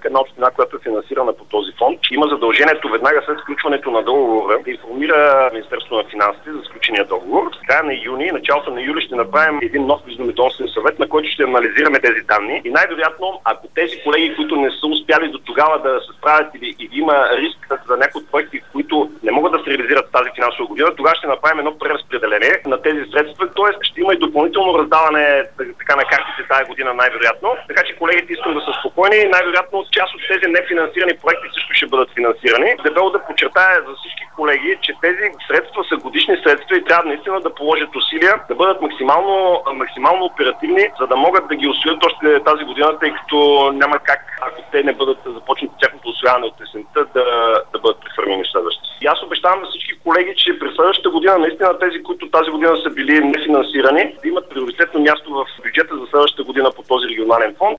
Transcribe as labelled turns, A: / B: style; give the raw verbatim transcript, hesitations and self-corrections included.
A: всяка една община, която е финансирана по този фонд, има задължението веднага след сключването на договора да информира Министерството на финансите за сключения договор. В края на юни, началото на юли ще направим един нов междуведомствен съвет, на който ще анализираме тези данни и най-вероятно, ако тези колеги, които не са успяли до тогава да се справят или, или има риск за някои от проекти, които не могат да се реализират тази финансова година, тогава ще направим едно преразпределение на тези средства, т.е. ще има и допълнително раздаване така на картите тази година най-вероятно. Така че колегите искам да са спокойни. Най-вероятно част от тези нефинансирани проекти също ще бъдат финансирани. Дебело да подчертая за всички колеги, че тези средства са годишни средства и трябва наистина да положат усилия да бъдат максимално, максимално оперативни, за да могат да ги усвоят още тази година, тъй като няма как, ако те не бъдат започнати тяхното усвояване от есента, да, да бъдат прехвърлени в следващата. И аз обещавам на всички колеги, че през следващата година наистина тези, които тази година са били нефинансирани, да имат приоритетно място в бюджета за следващата година по този регионален фонд.